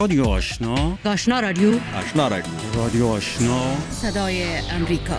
رادیو آشنا، آشنا رادیو، آشنا رادیو، رادیو آشنا، صدای امریکا.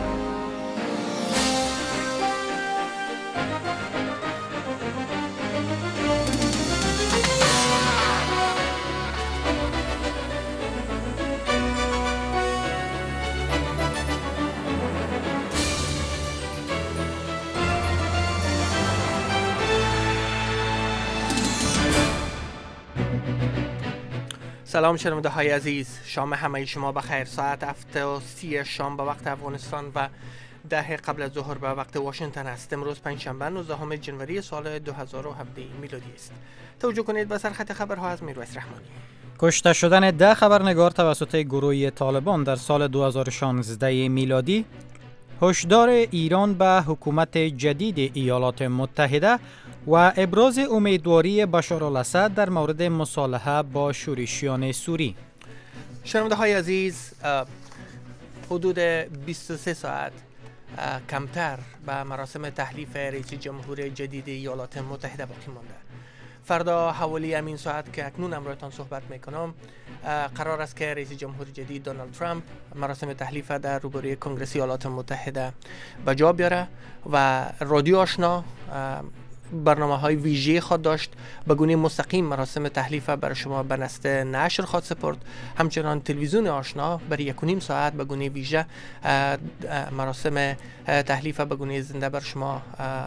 سلام شنونده های عزیز، شام همه شما بخیر. ساعت 7:30 شام به وقت افغانستان و 10 قبل از ظهر به وقت واشنگتن است. امروز پنجشنبه 19 جنوری سال 2017 میلادی است. توجه کنید به سرخط خبرها از میرویس رحمانی. کشته شدن 10 خبرنگار توسط گروه طالبان در سال 2016 میلادی، هشدار ایران به حکومت جدید ایالات متحده و ابراز امیدواری بشار الاسد در مورد مصالحه با شورشیان سوری. شنونده های عزیز، حدود 23 ساعت کمتر به مراسم تحلیف رئیس جمهور جدید ایالات متحده باقی مانده. فردا حوالی همین ساعت که اکنون امروزتان صحبت میکنم، قرار است که رئیس جمهور جدید دونالد ترامپ مراسم تحلیف در روبروی کنگره ایالات متحده به جا بیاره و رادیو آشنا برنامه‌های ویژه خود داشت به گونه مستقیم مراسم تحلیف برای شما به نسل نشر خود سپرد. همچنان تلویزیون آشنا برای 1.5 ساعت به گونه ویژه مراسم تحلیف به گونه زنده بر شما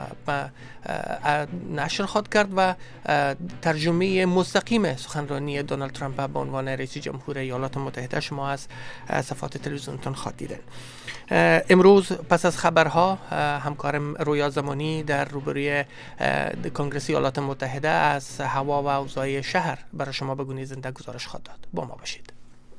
نشر خود کرد و ترجمه مستقیم سخنرانی دونالد ترامپ به عنوان رئیس جمهور ایالات متحده شما از صفحات تلویزیونتون خود دیدن. امروز پس از خبرها همکارم رویا زمانی در روبروی کنگره ایالات متحده از هوا و اوضاع شهر برای شما به گونه زنده گزارش خواهد داد. با ما باشید.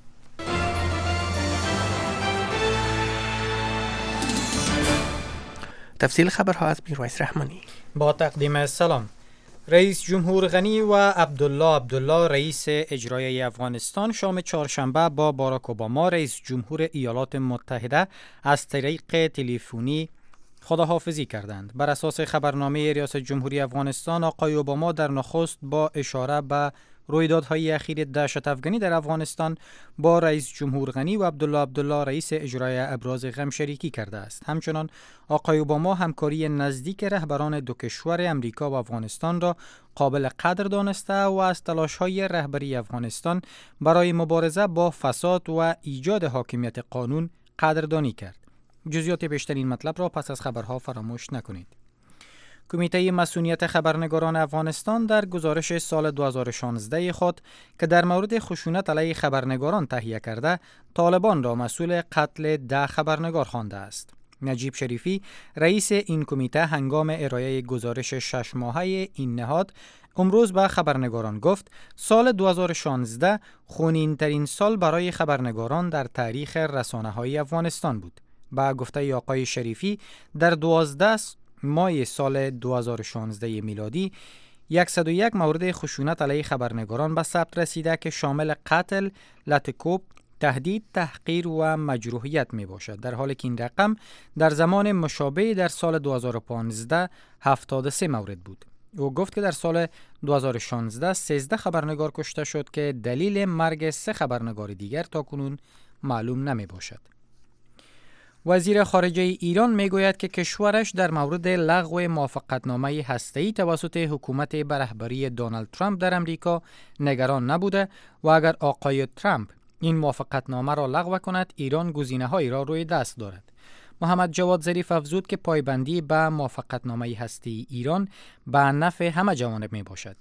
تفصیل خبرها از میرویس رحمانی. با تقدیم سلام. رئیس جمهور غنی و عبدالله رئیس اجرایی افغانستان شام چهارشنبه با باراک اوباما رئیس جمهور ایالات متحده از طریق تلفنی خداحافظی کردند. بر اساس خبرنامه ریاست جمهوری افغانستان، آقای اوباما در نخست با اشاره به رویدادهای اخیر دهشت افغانی در افغانستان با رئیس جمهور غنی و عبدالله رئیس اجرایی ابراز غم شریکی کرده است. همچنان آقای اوباما همکاری نزدیک رهبران دو کشور امریکا و افغانستان را قابل قدر دانسته و از تلاش‌های رهبری افغانستان برای مبارزه با فساد و ایجاد حاکمیت قانون قدردانی کرد. جزئیات بیشتر این مطلب را پس از خبرها فراموش نکنید. کمیته مسئولیت خبرنگاران افغانستان در گزارش سال 2016 خود که در مورد خشونت علیه خبرنگاران تهیه کرده، طالبان را مسئول قتل 10 خبرنگار خوانده است. نجیب شریفی، رئیس این کمیته، هنگام ارائه گزارش 6 ماهه این نهاد امروز به خبرنگاران گفت سال 2016 خونین‌ترین سال برای خبرنگاران در تاریخ رسانه‌های افغانستان بود. با گفته آقای شریفی، در 12 ماه سال 2016 میلادی 101 مورد خشونت علیه خبرنگاران به ثبت رسیده که شامل قتل، لطکوب، تهدید، تحقیر و مجروحیت می باشد، در حالی که این رقم در زمان مشابه در سال 2015 73 مورد بود. او گفت که در سال 2016 13 خبرنگار کشته شد که دلیل مرگ 3 خبرنگار دیگر تاکنون معلوم نمی باشد. وزیر خارجه ایران میگوید که کشورش در مورد لغو موافقتنامه هسته‌ای توسط حکومت به رهبری دونالد ترامپ در امریکا نگران نبوده و اگر آقای ترامپ این موافقتنامه را لغو کند، ایران گزینه‌هایی را روی دست دارد. محمد جواد ظریف افزود که پایبندی به موافقتنامه هسته‌ای ایران به نفع همه جوانب می باشد.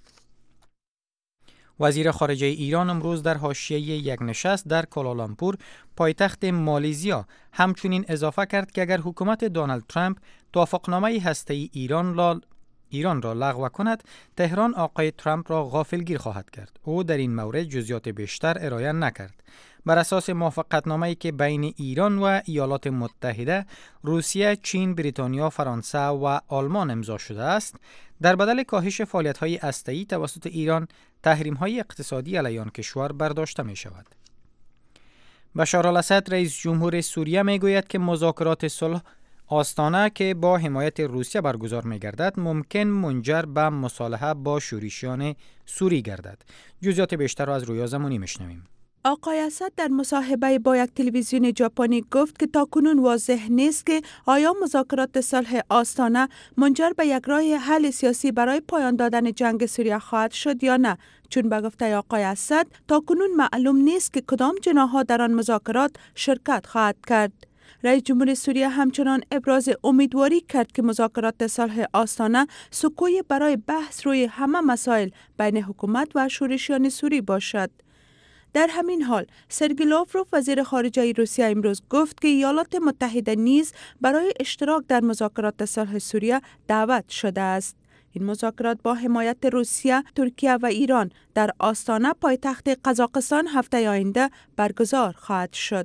وزیر خارجه ایران امروز در حاشیه یک نشست در کوالالامپور، پایتخت مالزیا، همچنین اضافه کرد که اگر حکومت دونالد ترامپ توافقنامه هسته‌ای ایران را لغو کند، تهران آقای ترامپ را غافلگیر خواهد کرد. او در این مورد جزئیات بیشتر ارائه نکرد. بر اساس موافقتنامه‌ای که بین ایران و ایالات متحده، روسیه، چین، بریتانیا، فرانسه و آلمان امضا شده است، در بدل کاهش فعالیت‌های هسته‌ای توسط ایران، تحریم‌های اقتصادی علیه آن کشور برداشته می‌شود. بشار الاسد، رئیس جمهور سوریه، می‌گوید که مذاکرات صلح آستانه که با حمایت روسیه برگزار می‌گردد ممکن منجر به مصالحه با شورشیان سوری گردد. جزئیات بیشتر را از رویا زمانی میشنویم. آقای اسد در مصاحبه با یک تلویزیون ژاپنی گفت که تاکنون واضح نیست که آیا مذاکرات صلح آستانه منجر به یک راه حل سیاسی برای پایان دادن جنگ سوریه خواهد شد یا نه، چون به گفته آقای اسد تاکنون معلوم نیست که کدام جناح‌ها در آن مذاکرات شرکت خواهد کرد. رئیس جمهور سوریه همچنان ابراز امیدواری کرد که مذاکرات صلح آستانه سکوی برای بحث روی همه مسائل بین حکومت و شورشیان سوری باشد. در همین حال سرگئی لاوروف وزیر خارجه روسیه امروز گفت که ایالات متحده نیز برای اشتراک در مذاکرات صلح سوریه دعوت شده است. این مذاکرات با حمایت روسیه، ترکیه و ایران در آستانه پایتخت قزاقستان هفته آینده برگزار خواهد شد.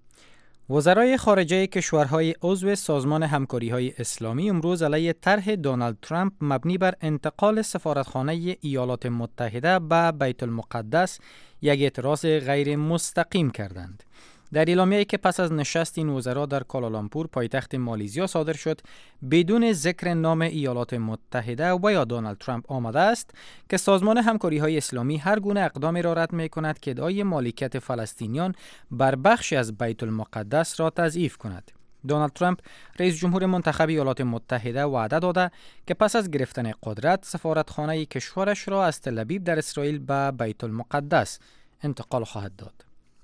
وزرای خارجه کشورهای عضو سازمان همکاری‌های اسلامی امروز علیه طرح دونالد ترامپ مبنی بر انتقال سفارتخانه ایالات متحده به بیت المقدس یک اعتراض غیر مستقیم کردند. در اعلامیه‌ای که پس از نشست این وزرا در کوالالامپور پایتخت مالیزیا صادر شد، بدون ذکر نام ایالات متحده و یا دونالد ترامپ آمده است که سازمان همکاری‌های اسلامی هر گونه اقدامی را رد می‌کند که ادعای مالکیت فلسطینیان بر بخشی از بیت المقدس را تضعیف کند. دونالد ترامپ رئیس جمهور منتخب ایالات متحده وعده داده که پس از گرفتن قدرت سفارتخانه کشورش را از تل ابیب در اسرائیل به بیت المقدس انتقال خواهد داد.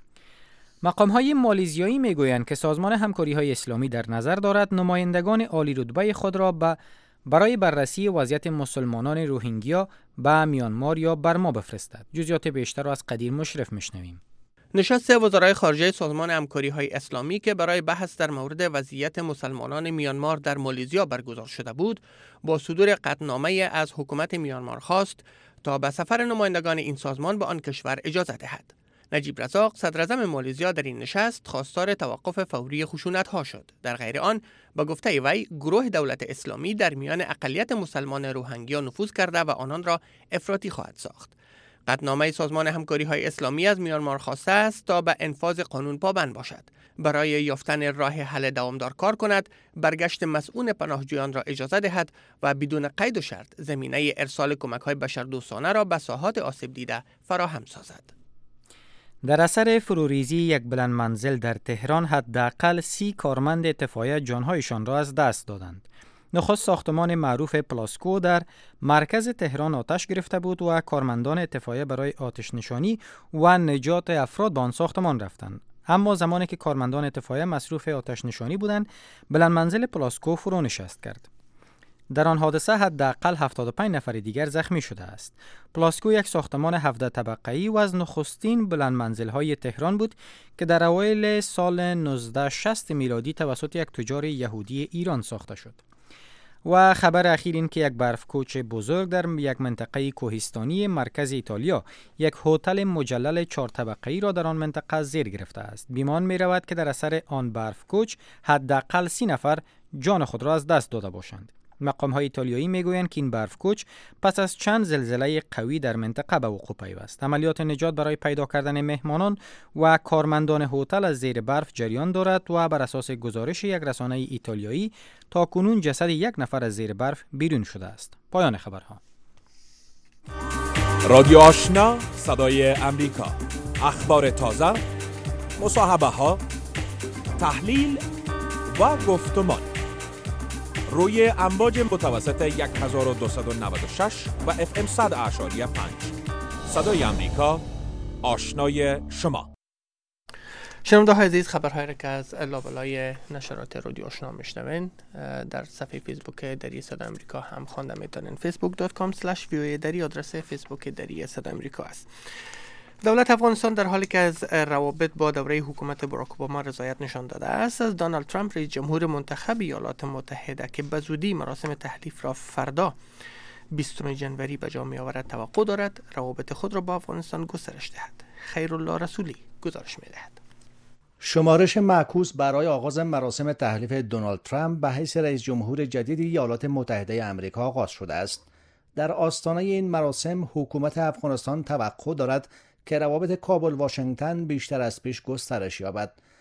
مقام‌های مالیزیایی میگویند که سازمان همکاری‌های اسلامی در نظر دارد نمایندگان عالی رتبه خود را برای بررسی وضعیت مسلمانان روهینگیا به میانمار یا برما بفرستد. جزئیات بیشتر را از قدیر مشرف میشنویم. نشست وزرای خارجه سازمان همکاری‌های اسلامی که برای بحث در مورد وضعیت مسلمانان میانمار در مالیزیا برگزار شده بود، با صدور قطعنامه از حکومت میانمار خواست تا به سفر نمایندگان این سازمان به آن کشور اجازه دهد. نجیب رزاق صدراعظم مالیزیا در این نشست خواستار توقف فوری خشونت‌ها شد. در غیر آن با گفته وی گروه دولت اسلامی در میان اقلیت مسلمان روهینگیا نفوذ کرده و آنان را افراطی خواهد ساخت. قطعنامه سازمان همکاری‌های اسلامی از میانمار خواسته است تا به انفاذ قانون پابند باشد، برای یافتن راه حل دوامدار کار کند، برگشت مسئول پناهجویان را اجازه دهد و بدون قید و شرط زمینه ارسال کمک‌های بشردوستانه را به ساحات آسیب دیده فراهم سازد. در اثر فروریزی یک بلند منزل در تهران حداقل 30 کارمند اطفائیه جانهایشان را از دست دادند. نخست ساختمان معروف پلاسکو در مرکز تهران آتش گرفته بود و کارمندان اطفائیه برای آتش نشانی و نجات افراد به آن ساختمان رفتند. اما زمانی که کارمندان اطفائیه مصروف آتش نشانی بودند، بلند منزل پلاسکو فرو نشست کرد. در آن حادثه حداقل 75 نفر دیگر زخمی شده است. پلاسکو یک ساختمان 17 طبقه‌ای و از نخستین بلند منزل‌های تهران بود که در اوایل سال 1960 میلادی توسط یک تجار یهودی ایران ساخته شد. و خبر اخیر این که یک برف کوچ بزرگ در یک منطقه کوهستانی مرکز ایتالیا یک هتل مجلل 4 طبقه‌ای را در آن منطقه زیر گرفته است. بیمان می رود که در اثر آن برف کوچ حداقل 30 نفر جان خود را از دست داده باشند. مقام‌های ایتالیایی میگویند که این برف کوچ پس از چند زلزله قوی در منطقه به وقوع پیوست. عملیات نجات برای پیدا کردن مهمانان و کارمندان هتل از زیر برف جریان دارد و بر اساس گزارش یک رسانه ایتالیایی تاکنون جسد یک نفر از زیر برف بیرون شده است. پایان خبرها. رادیو آشنا، صدای امریکا. اخبار تازه، مصاحبه‌ها، تحلیل و گفتمان روی امواج متوسط 1296 و FM 100.5. صدای امریکا، آشنای شما. شنونده های عزیز، خبرهایی را که از لابلای نشرات رادیو آشنا میشنوین در صفحه فیسبوک دری صدای امریکا هم خوانده میتونین. facebook.com/voa دری آدرس فیسبوک دری صدای امریکا است. دولت افغانستان در حالی که از روابط با دوره حکومت باراک اوباما رضایت نشان داده است، از دونالد ترامپ رئیس جمهور منتخب ایالات متحده که به زودی مراسم تحلیف را فردا 20 ژانویه به جا می‌آورد توقع دارد روابط خود را با افغانستان گسترش دهد. خیرالله رسولی گزارش می‌دهد. شمارش معکوس برای آغاز مراسم تحلیف دونالد ترامپ به حیث رئیس جمهور جدید ایالات متحده آمریکا آغاز شده است. در آستانه این مراسم حکومت افغانستان توقع دارد که روابط کابل واشنگتن بیشتر از پیش گسترش یابد.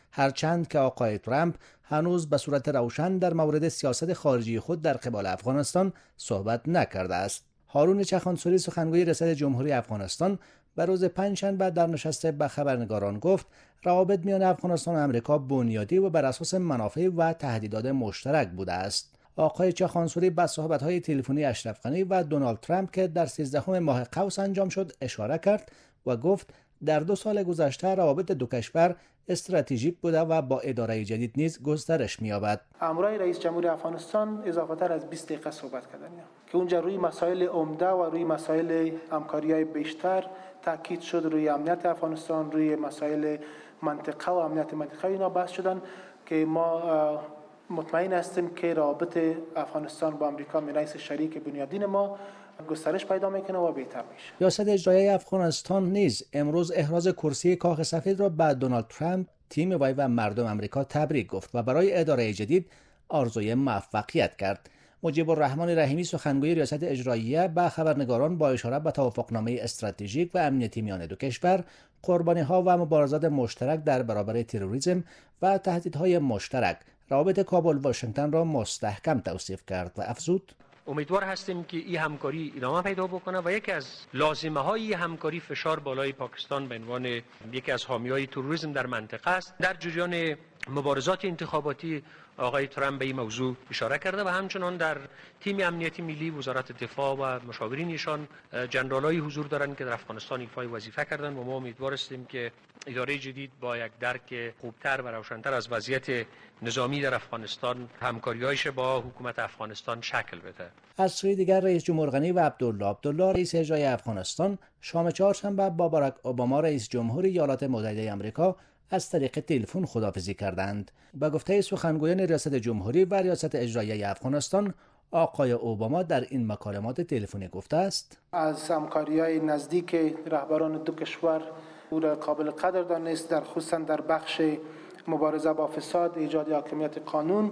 هرچند که آقای ترامپ هنوز به صورت روشن در مورد سیاست خارجی خود در قبال افغانستان صحبت نکرده است. هارون چخانسوری سخنگوی ریاست جمهوری افغانستان به روز پنجشنبه در نشست به خبرنگاران گفت روابط میان افغانستان و آمریکا بنیادی و بر اساس منافع و تهدیدات مشترک بوده است. آقای چخانسوری به صحبت‌های تلفنی اشرف غنی و دونالد ترامپ که در 13 ماه قوس انجام شد اشاره کرد و گفت در 2 سال گذشته روابط دو کشور استراتژیک بوده و با اداره جدید نیز گسترش می‌یابد. همراه رئیس جمهوری افغانستان اضافه‌تر از 20 دقیقه صحبت کردن که اونجا روی مسائل عمده و روی مسائل همکاری‌های بیشتر تاکید شد، روی امنیت افغانستان، روی مسائل منطقه و امنیت منطقه اینا بحث شدن که ما مطمئن هستیم که رابط افغانستان با آمریکا من حیث شریک بنیادین ما گسترش پیدا میکنه و بهتر میشه. ریاست اجرایی افغانستان نیز امروز احراز کرسی کاخ سفید را به دونالد ترامپ، تیم وی و مردم آمریکا تبریک گفت و برای اداره جدید آرزوی موفقیت کرد. مجیب الرحمن رحیمی سخنگوی ریاست اجرایی به خبرنگاران با اشاره به توافقنامه استراتژیک و امنیتی میان دو کشور، قربانی‌ها و مبارزات مشترک در برابر تروریسم و تهدیدهای مشترک، روابط کابل واشنگتن را مستحکم توصیف کرد و افزود: امیدوار هستیم که این همکاری ادامه پیدا بکنه و یکی از لازمه های همکاری فشار بالای پاکستان به عنوان یکی از حامیای تروریسم در منطقه است. در جریان مبارزات انتخاباتی آقای ترامپ به این موضوع اشاره کرده و همچنان در تیم امنیتی ملی وزارت دفاع و مشاورینشان جنرالای حضور دارند که در افغانستان ایفای وظیفه کردند و ما امیدوار هستیم که اداره جدید با یک درک خوبتر و روشن‌تر از وضعیت نظامی در افغانستان همکاری‌هایش با حکومت افغانستان شکل بده. از سوی دیگر رئیس جمهور غنی و عبدالله رئیس اجرایی افغانستان شام چهارشنبه با باراک اوباما رئیس جمهور ایالات متحده آمریکا از طریق تلفن خداحافظی کردند. به گفته سخنگویان ریاست جمهوری و ریاست اجرایی افغانستان، آقای اوباما در این مکالمات تلفنی گفته است: از همکاری‌های نزدیک رهبران دو کشور او را قابل قدر دانست، در خصوصا در بخش مبارزه با فساد، ایجاد حاکمیت قانون.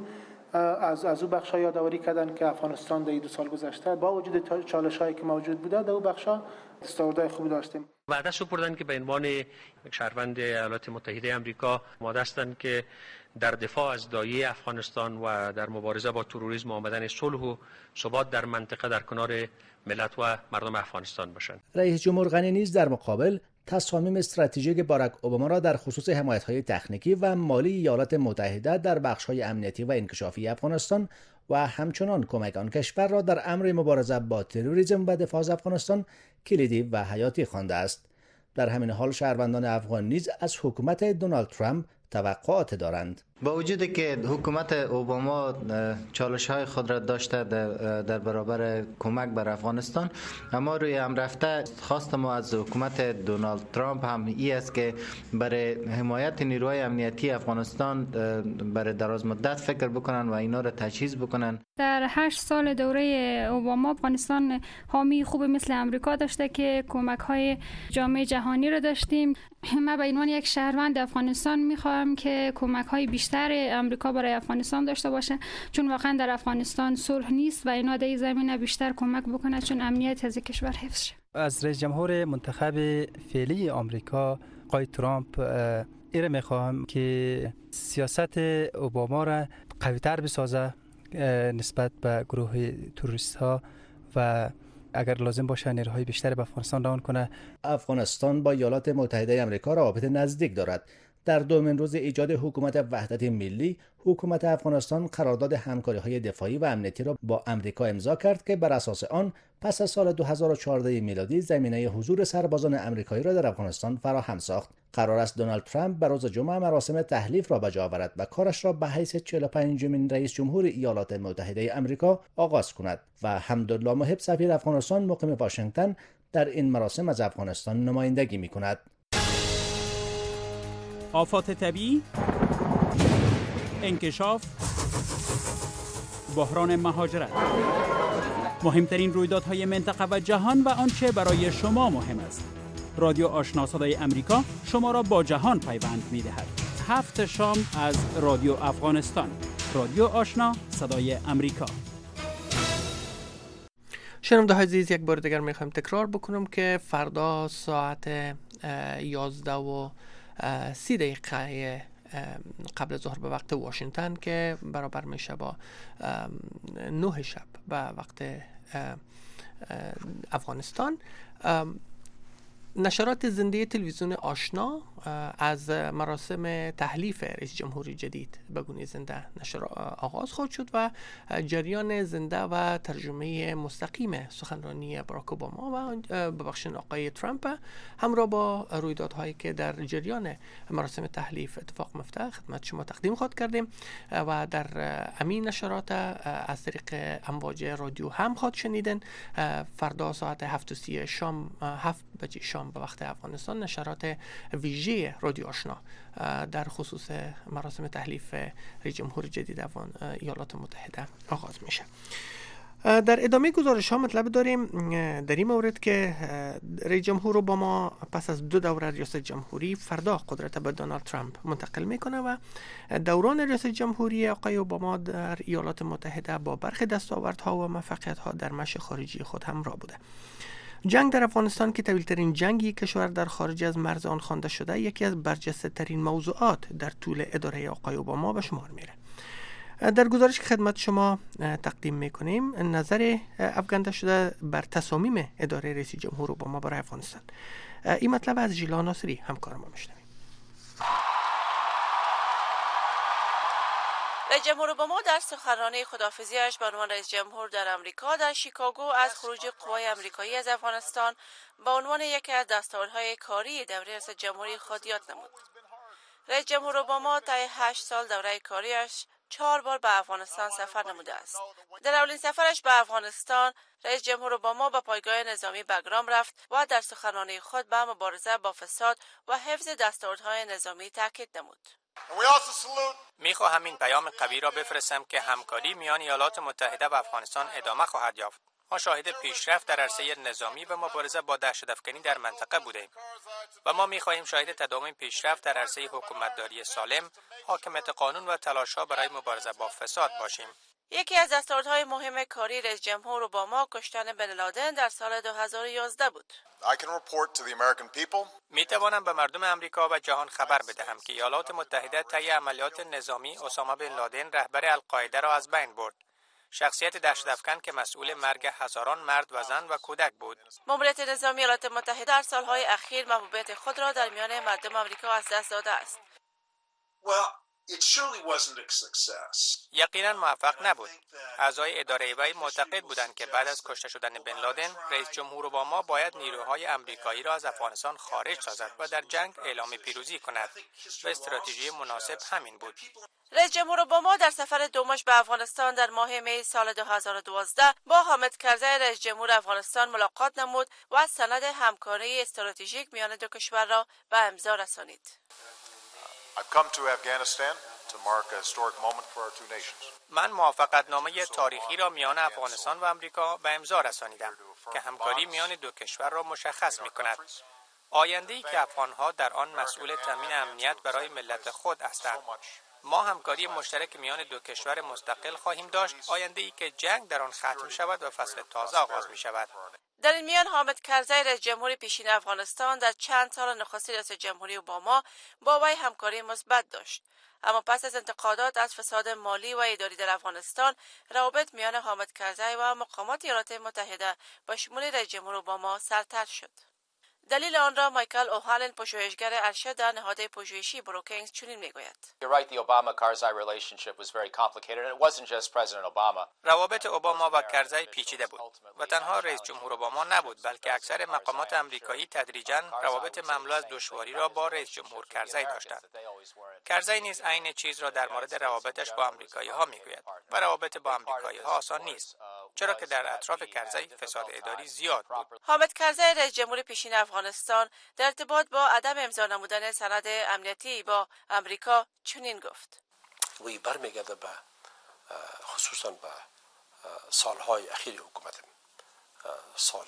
از او بخش‌ها یادآوری کردند که افغانستان در 2 سال گذشته با وجود چالش‌هایی که موجود بوده در او بخش‌ها دستاوردهای خوبی داشتیم. وعده سپردند که به عنوان یک شهروند ایالات متحده آمریکا آماده هستند که در دفاع از دایه افغانستان و در مبارزه با تروریسم آمدن صلح و ثبات در منطقه در کنار ملت و مردم افغانستان باشند. رئیس جمهور غنی نیز در مقابل تصامیم استراتژیک باراک اوباما را در خصوص حمایت‌های تکنیکی و مالی ایالات متحده در بخش‌های امنیتی و انکشافی افغانستان و همچنان کمک آن کشور را در امر مبارزه با تروریسم و دفاع از افغانستان کلیدی و حیاتی خوانده است. در همین حال شهروندان افغان نیز از حکومت دونالد ترامپ توقعات دارند. با وجودی که حکومت اوباما چالش‌های خود را داشته در برابر کمک بر افغانستان، اما روی هم رفته خواست ما از حکومت دونالد ترامپ هم این است که برای حمایت نیروهای امنیتی افغانستان برای دراز مدت فکر بکنن و اینا را تجهیز بکنن. در 8 سال دوره اوباما افغانستان حامی خوب مثل امریکا داشته که کمک‌های جامعه جهانی را داشتیم. من به عنوان یک شهروند افغانستان می‌خواهم که کمک‌های بیشتر امریکا برای افغانستان داشته باشه، چون واقعا در افغانستان صلح نیست و اینا در این زمینه بیشتر کمک بکنه چون امنیت از کشور حفظ شه. از رئیس جمهور منتخب فعلی آمریکا آقای ترامپ ایره میخواهم که سیاست اوباما را قوی‌تر بسازه نسبت به گروه تروریست ها و اگر لازم باشه نیروهای بیشتر به افغانستان روان کنه. افغانستان با ایالات متحده آمریکا روابط نزدیک دارد. در دومین روز ایجاد حکومت وحدت ملی، حکومت افغانستان قرارداد همکاری‌های دفاعی و امنیتی را با آمریکا امضا کرد که بر اساس آن پس از سال 2014 میلادی زمینه حضور سربازان آمریکایی را در افغانستان فراهم ساخت. قرار است دونالد ترامپ بر روز جمعه مراسم تحلیف را به جا آورد و کارش را به حیث 45مین رئیس جمهور ایالات متحده آمریکا آغاز کند و حمدالله محب سفیر افغانستان مقیم واشنگتن در این مراسم از افغانستان نمایندگی می‌کند. آفات طبیعی، انکشاف، بحران مهاجرت، مهمترین رویدادهای منطقه و جهان و آنچه برای شما مهم است. رادیو آشنا صدای امریکا شما را با جهان پیوند می‌دهد. 7 شام از رادیو افغانستان. رادیو آشنا صدای امریکا. شنونده عزیز، یک بار دیگر می‌خوایم تکرار بکنم که فردا ساعت 11:30 قبل ظهر به وقت واشنگتن که برابر میشه با 9 شب به وقت افغانستان. نشرات زنده تلویزیون آشنا از مراسم تحلیف رئیس جمهوری جدید به گونه زنده نشر آغاز خواهد شد و جریان زنده و ترجمه مستقیم سخنرانی باراک اوباما و آقای ترامپ همراه با رویدادهایی که در جریان مراسم تحلیف اتفاق میفته خدمت شما تقدیم خواهد کردیم و در امین نشرات از طریق امواج رادیو هم خواهد شنیدن. فردا ساعت 7:30 شام 7 بجه شام به وقت افغانستان نشرات ویژه رادیو آشنا در خصوص مراسم تحلیف رئیس جمهور جدید ایالات متحده آغاز میشه. در ادامه گزارش ها مطلب داریم در این مورد که رئیس جمهور اوباما پس از 2 دوره ریاست جمهوری فردا قدرت به دونالد ترامپ منتقل میکنه و دوران ریاست جمهوری آقای اوباما در ایالات متحده با برخی دستاوردها و موفقیت‌ها در مشی خارجی خود همراه بوده. جنگ در افغانستان که طویل‌ترین جنگی کشور در خارج از مرز آن خوانده شده یکی از برجسته‌ترین موضوعات در طول اداره آقای اوباما به شمار میره. در گزارش که خدمت شما تقدیم میکنیم نظر افکنده شده بر تصامیم اداره رئیس جمهور اوباما برای افغانستان. این مطلب از ژیلا ناصری همکار ما میشنویم. رئیس جمهور اوباما در سخنرانی خداحافظی‌اش به عنوان رئیس جمهور در امریکا در شیکاگو از خروج قوای امریکایی از افغانستان به عنوان یکی از دستاوردهای کاری دوره ریاست جمهوری خود یاد نمود. رئیس جمهور اوباما طی 8 سال دوره کاریش 4 بار به افغانستان سفر نموده است. در اولین سفرش به افغانستان رئیس جمهور اوباما به پایگاه نظامی بگرام رفت و در سخنرانی خود به مبارزه با فساد و حفظ دستاوردهای نظامی تاکید نمود. میخواهم این پیام قوی را بفرستم که همکاری میان ایالات متحده و افغانستان ادامه خواهد یافت. ما شاهد پیشرفت در عرصه نظامی و مبارزه با دهشت‌افکنی در منطقه بودیم و ما می‌خواهیم شاهد تداوم پیشرفت در عرصه حکومتداری سالم، حاکمیت قانون و تلاش‌ها برای مبارزه با فساد باشیم. یکی از دستاوردهای مهم کاری رئیس جمهور اوباما کشتن بن لادن در سال 2011 بود. می‌توانم به مردم امریکا و جهان خبر بدهم که ایالات متحده طی عملیات نظامی اسامه بن لادن رهبر القاعده را از بین برد. شخصیت دهشت‌افکن که مسئول مرگ هزاران مرد و زن و کودک بود. ماموریت نظامی ایالات متحده در سالهای اخیر محبوبیت خود را در میان مردم آمریکا از دست داده است. یقینا موفق نبود. اعضای اداره وی معتقد بودند که بعد از کشته شدن بن لادن رئیس جمهور اوباما باید نیروهای امریکایی را از افغانستان خارج سازد و در جنگ اعلام پیروزی کند و استراتژی مناسب همین بود. رئیس جمهور اوباما در سفر دومش به افغانستان در ماه می سال 2012 با حامد کرزی رئیس جمهور افغانستان ملاقات نمود و سند همکاری استراتژیک میان دو کشور را به امضا رسانید. من موافقتنامه تاریخی را میان افغانستان و امریکا به امضا رسانیدم که همکاری میان دو کشور را مشخص می‌کند. آینده‌ای که افغان‌ها در آن مسئول تامین امنیت برای ملت خود هستند. ما همکاری مشترک میان دو کشور مستقل خواهیم داشت، آینده‌ای که جنگ در آن ختم شود و فصل تازه آغاز می‌شود. در این میان حامد کرزی رئیس جمهور پیشین افغانستان در چند سال نخست ریاست جمهوری اوباما با وی همکاری مثبت داشت، اما پس از انتقادات از فساد مالی و اداری در افغانستان روابط میان حامد کرزی و مقامات ایالات متحده با شمول رئیس جمهور اوباما سرتر شد. دلیل آن را مایکل اوهالن پژوهشگر ارشد در نهاد پژوهشی بروکینگز چنین میگوید. روابط اوباما و کرزی پیچیده بود و تنها رئیس جمهور اوباما نبود، بلکه اکثر مقامات آمریکایی تدریجاً روابط مملو از دشواری را با رئیس جمهور کرزی داشتند. کرزی نیز عین چیز را در مورد روابطش با آمریکایی‌ها میگوید و روابط با آمریکایی‌ها آسان نیست، چرا که در اطراف کرزی فساد اداری زیاد بود. حامد کرزی رئیس جمهور پیشین افغانستان در ارتباط با عدم امضا نمودن سند امنیتی با امریکا چنین گفت. وی برمیگرده به خصوصا به سالهای اخیر حکومت سال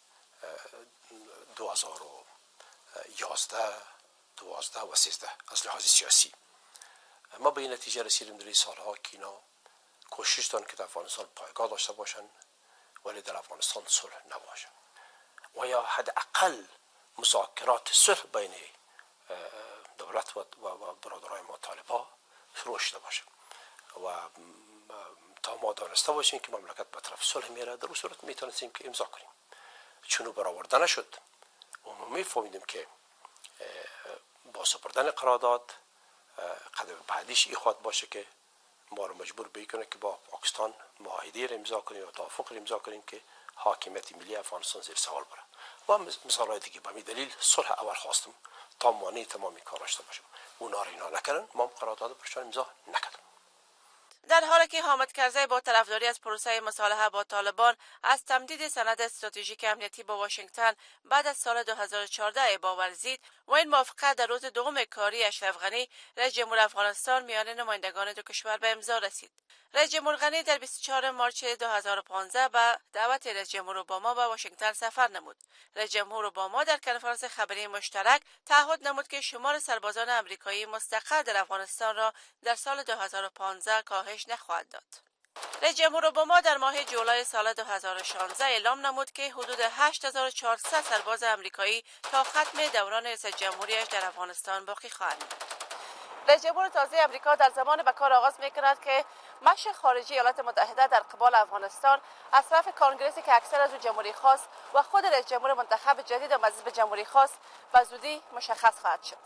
2011 و 13 از لحاظ سیاسی ما به این نتیجه رسیدیم در این سالها که اینا کوشش دارن که در افغانستان پایگاه داشته باشن ولی در افغانستان صلح نباشه و یا حداقل مذاکرات صلح بین دولت و برادرای ما طالب‌ها شروع شده باشه و تا ما دانسته باشیم که مملکت به طرف صلح میره، در اون صورت میتونستیم که امضا کنیم. چون برآورده نشد و میفهمیدیم که با سپردن قرارداد قدم بعدیش این خواهد باشه که ما رو مجبور بکنه که با پاکستان معاهده را امضا کنیم و توافق را امضا کنیم که حاکمیت ملی افغانستان زیر سوال بره. و مثالای دیگه به همین دلیل صلح اول خواستم تا مانع تمام کار داشته باشیم. اونا را اینا نکردن، ما قرارداد برشان امضا نکردیم. در حالی که حامد کرزی با طرفداری از پروسه مصالحه با طالبان از تمدید سند استراتژیک امنیتی با واشنگتن بعد از سال 2014 باورزید و این موافقت در روز دوم کاری اشرف غنی رئیس جمهور افغانستان میان نمایندگان دو کشور به امضا رسید. رئیس جمهور غنی در 24 مارس 2015 به دعوت رئیس جمهور اوباما به واشنگتن سفر نمود. رئیس جمهور اوباما در کنفرانس خبری مشترک تعهد نمود که شمار سربازان آمریکایی مستقر در افغانستان را در سال 2015 کاهش نخواهد داد. رئیس جمهور اوباما در ماه جولای سال 2016 اعلام نمود که حدود 8400 سرباز آمریکایی تا ختم دوران رئیس جمهوریش در افغانستان باقی خواهند بود. رئیس جمهور تازه آمریکا در زمان به کار آغاز می‌کند که مشر خارجی ایالات متحده در قبال افغانستان از طرف کنگرسی که اکثر از او جمهوری خواست و خود رئیس جمهور منتخب جدید هم از به جمهوری خواست و زودی مشخص خواهد شد.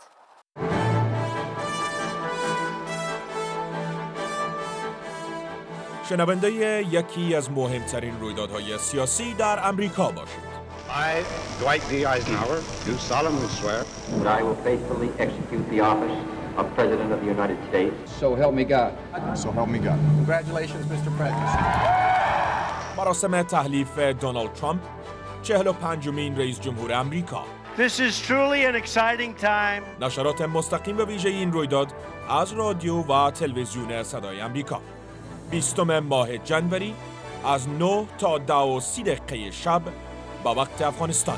شنونده یکی از مهمترین رویدادهای سیاسی در امریکا باشید. I, Dwight D. Eisenhower, do solemnly swear that I will faithfully execute the office of President of the United States. So help me God. So help me God. Congratulations, Mr. President. مراسم تحلیف دونالد ترامپ 45مین رئیس جمهور امریکا. This is truly an exciting time. نشرات مستقیم و ویژه این رویداد از رادیو و تلویزیون صدای امریکا. 20 ماه جنوری از 9 تا 10:30 شب با وقت افغانستان.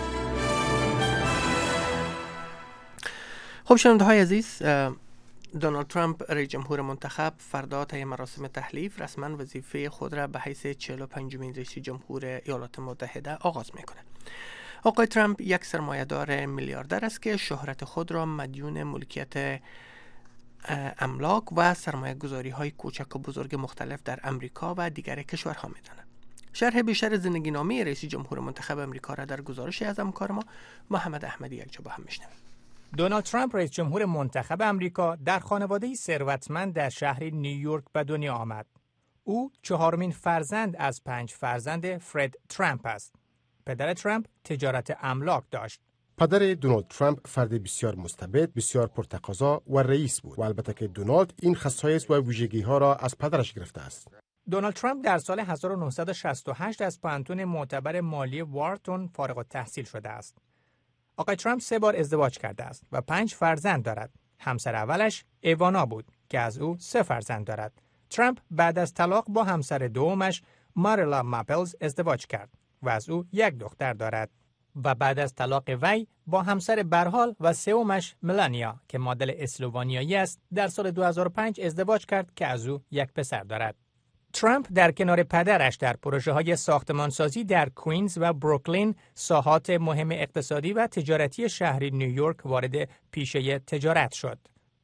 خب شنونده های عزیز، دونالد ترامپ رئیس جمهور منتخب فردا طی مراسم تحلیف رسما وظیفه خود را به حیث 45مین رئیس جمهور ایالات متحده آغاز میکنه. آقای ترامپ یک سرمایه‌دار میلیاردر است که شهرت خود را مدیون ملکیت املاک و سرمایه گذاری های کوچک و بزرگ مختلف در امریکا و دیگر کشورها میداند. شرح بیشتر زندگی نامه رئیس جمهور منتخب امریکا را در گزارش از همکار ما محمد احمدی یکجا با هم میشنویم. دونالد ترامپ رئیس جمهور منتخب امریکا در خانواده‌ای ثروتمند در شهر نیویورک به دنیا آمد. او چهارمین فرزند از 5 فرزند فرد ترامپ است. پدر ترامپ تجارت املاک داشت. پدر دونالد ترامپ فرد بسیار مستبد، بسیار پرتقاضا و رئیس بود و البته که دونالد این خصایص و ویژگی‌ها را از پدرش گرفته است. دونالد ترامپ در سال 1968 از پانتون معتبر مالی وارتون فارغ التحصیل شده است. آقای ترامپ 3 بار ازدواج کرده است و 5 فرزند دارد. همسر اولش ایوانا بود که از او 3 فرزند دارد. ترامپ بعد از طلاق با همسر دومش ماریلا ماپلز ازدواج کرد و از او 1 دختر دارد. و بعد از طلاق وی با همسر برحال و سومش ملانیا که مدل اسلوونیایی است در سال 2005 ازدواج کرد که از او 1 پسر دارد. ترامپ در کنار پدرش در پروژه‌های ساختمانسازی در کوینز و بروکلین، ساحات مهم اقتصادی و تجارتی شهر نیویورک وارد پیشه تجارت شد.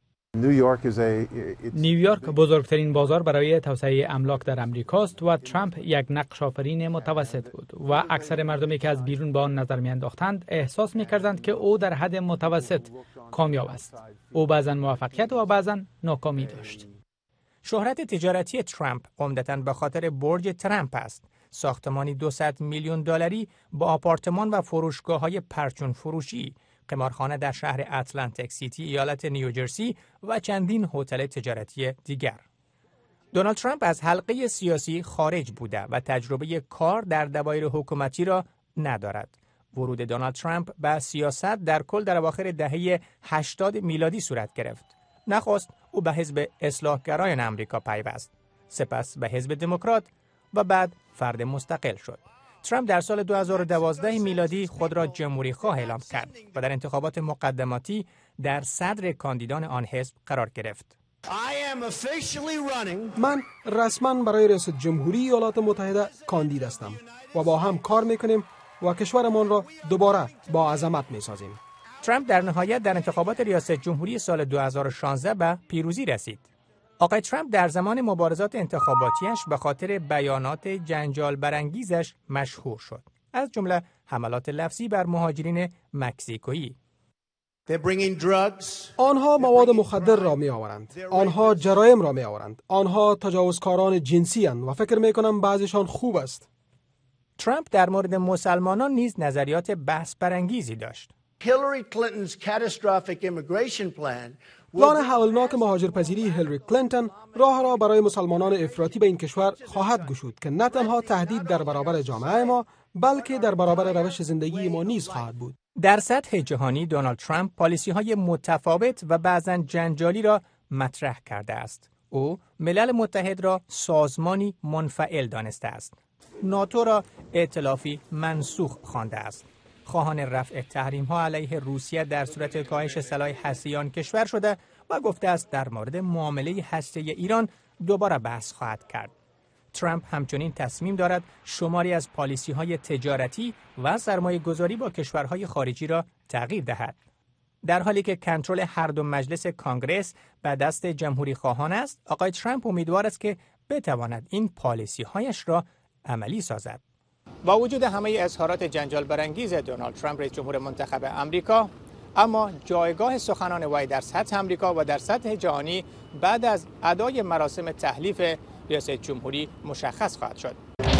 نیویورک بزرگترین بازار برای توسعه املاک در امریکاست و ترامپ یک نقش آفرین متوسط بود و اکثر مردمی که از بیرون به آن نظر می‌انداختند احساس می‌کردند که او در حد متوسط کامیاب است. او بعضاً موفقیت و بعضاً ناکامی داشت. شهرت تجارتی ترامپ عمدتاً به خاطر برج ترامپ است. ساختمانی $200 میلیون با آپارتمان و فروشگاه‌های پرچون فروشی، قمارخانه در شهر اتلانتیک سیتی ایالت نیوجرسی و چندین هتل تجارتی دیگر. دونالد ترامپ از حلقه سیاسی خارج بوده و تجربه کار در دوایر حکومتی را ندارد. ورود دونالد ترامپ به سیاست در کل در اواخر دهه 80 میلادی صورت گرفت. نخست او به حزب اصلاحگرایان آمریکا پیوست، سپس به حزب دموکرات و بعد فرد مستقل شد. ترامپ در سال 2012 میلادی خود را جمهوری خواه اعلام کرد و در انتخابات مقدماتی در صدر کاندیدان آن حزب قرار گرفت. من رسما برای رئیس جمهوری ایالات متحده کاندید هستم و با هم کار میکنیم و کشورمان را دوباره با عظمت میسازیم. ترامپ در نهایت در انتخابات ریاست جمهوری سال 2016 به پیروزی رسید. آقای ترامپ در زمان مبارزات انتخاباتیش به خاطر بیانات جنجال برانگیزش مشهور شد. از جمله حملات لفظی بر مهاجرین مکزیکویی. آنها مواد مخدر را می آورند. آنها جرایم را می آورند. آنها تجاوزکاران جنسی اند و فکر می کنم بعضیشان خوب است. ترامپ در مورد مسلمانان نیز نظریات بحث برانگیزی داشت. پلان هولناک مهاجرپذیری هیلاری کلینتون راه را برای مسلمانان افراطی به این کشور خواهد گشود که نه تنها تهدید در برابر جامعه ما بلکه در برابر روش زندگی ما نیز خواهد بود. در سطح جهانی دونالد ترامپ پالیسی‌های متفاوت و بعضاً جنجالی را مطرح کرده است. او ملل متحد را سازمانی منفعل دانسته است. ناتو را ائتلافی منسوخ خوانده است. خواهان رفع تحریم‌ها علیه روسیه در صورت کاهش سلاح هسته‌ای آن کشور شده و گفته است در مورد معامله هسته‌ای ایران دوباره بحث خواهد کرد. ترامپ همچنین تصمیم دارد شماری از پالیسی‌های تجارتی و سرمایه‌گذاری با کشورهای خارجی را تغییر دهد. در حالی که کنترل هر دو مجلس کانگرس به دست جمهوری خواهان است، آقای ترامپ امیدوار است که بتواند این پالیسی‌هایش را عملی سازد. با وجود همه اظهارات جنجال برانگیز دونالد ترامپ رئیس جمهور منتخب آمریکا، اما جایگاه سخنان وی در سطح آمریکا و در سطح جهانی بعد از ادای مراسم تحلیف ریاست جمهوری مشخص خواهد شد.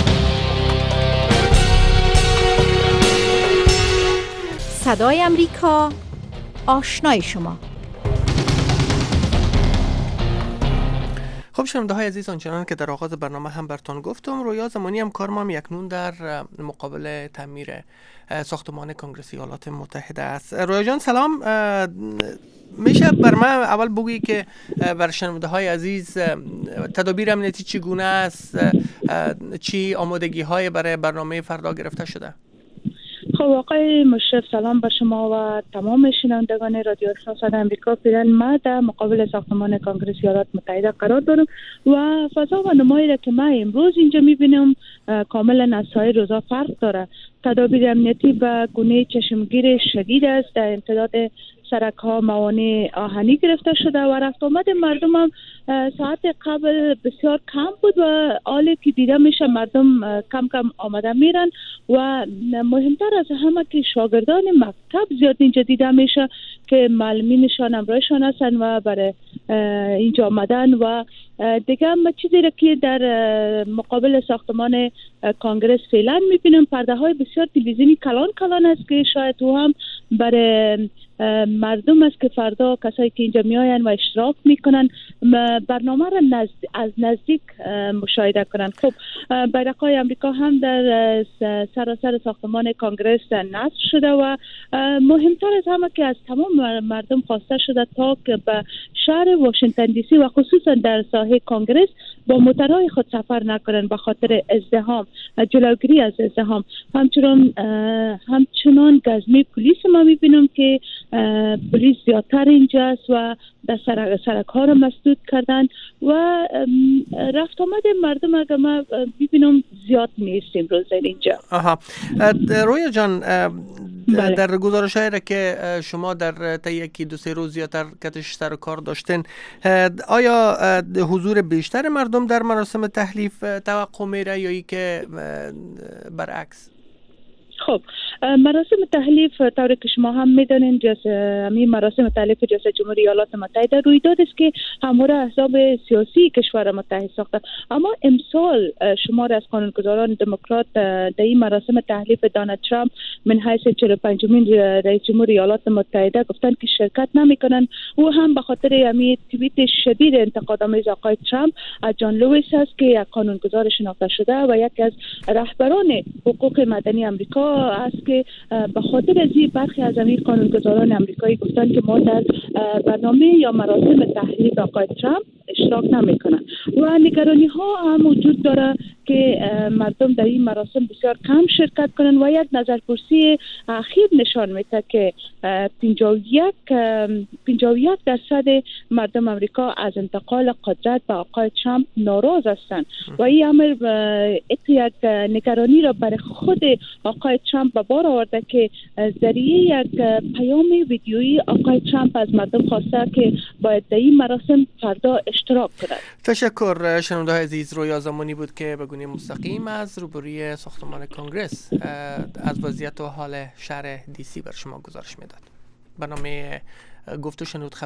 صدای آمریکا، آشنای شما. خب شنونده های عزیز، آنچنان که در آغاز برنامه هم براتون گفتم، رویا زمانی هم کارم یکنون در مقابل تعمیر ساختمان کنگره ایالات متحده است. رویا جان سلام، میشه بر من اول بگویی که بر شنونده های عزیز تدابیر امنیتی چگونه است؟ چی آمادگی های برای برنامه فردا گرفته شده؟ خب آقای مشرف، سلام به شما و تمام شنوندگان رادیو صدای آمریکا. فعلا ما در مقابل ساختمان کنگره ایالات متحده قرار دارم و فضا و نمایی را که ما امروز اینجا میبینم کاملا از سایر روزا فرق داره. تدابیر امنیتی به گونه چشمگیر شدید است. در امتداد سرک ها موانع آهنی گرفته شده و رفت آمد مردم هم ساعت قبل بسیار کم بود و حالی که دیده میشه مردم کم کم آمده میرن و مهمتر از همه که شاگردان مکتب زیاد اینجا دیده میشه که معلمینشان همراهشان هستن و برای اینجا آمدن. و دیگه هم چیزی را که در مقابل ساختمان کانگرس فعلا میبینم پرده های بسیار تلویزیونی کلان است که شاید او هم برای مردم است که فردا کسایی که اینجا میآیند و اشتراک میکنن برنامه را از نزدیک مشاهده کنند. خب بیرق‌های آمریکا هم در سراسر ساختمان کانگرس نصب شده و مهمتر از همه که از تمام مردم خواسته شده تا که به شهر واشنگتن دی سی و خصوصا در ساحه کانگرس با موترهای خود سفر نکنند به خاطر ازدحام، جلوگیری از ازدحام. همچنان گزمه پلیس ما میبینم که پلیس زیادتر اینجاست و در سرک ها را مسدود کردن و رفت آمد مردم اگر ما ببینم زیاد نیست امروز اینجا. رویا جان، در گزارش هایی را که شما در طی یکی دو سه روز زیادتر کتش سر کار داشتین، آیا حضور بیشتر مردم در مراسم تحلیف توقع میره یا ای که برعکس؟ خب مراسم تحلیف طوری که شما هم میدانید همین مراسم تحلیف ریاست جمهوری ایالات متحده رویداد است که همواره احزاب سیاسی کشور متحد ساخته. اما امسال شمار از قانونگذاران دموکرات در این مراسم تحلیف دونالد ترامپ من حیث 45مین رئیس جمهوری ایالات متحده گفتند که شرکت نمیکنند. او هم به خاطر همین توییت شدید انتقادآمیز آقای ترامپ از جان لوئیس است که یک قانونگذار شناخته شده و یکی از رهبران حقوق مدنی آمریکا است که به خاطر از این برخی از همین قانونگذاران آمریکایی گفتند که ما در برنامه یا مراسم تحلیف آقای ترامپ اشتراک نمیکنند و نگرانی ها هم وجود داره که که مردم در این مراسم بسیار کم شرکت کنند و یک نظرپرسی اخیر نشان میده که 51% مردم امریکا از انتقال قدرت به آقای ترامپ ناراض هستند و این امر یک نگرانی را برای خود آقای ترامپ به بار آورده که ذریعه یک پیام ویدیویی آقای ترامپ از مردم خواسته که باید در این مراسم فردا اشتراک کنند. تشکر. شنونده های عزیز، رویا زمانی بود که به گونه مستقیم از روبروی ساختمان کنگره از وضعیت و حال شهر دی سی بر شما گزارش میداد. برنامه گفت و شنود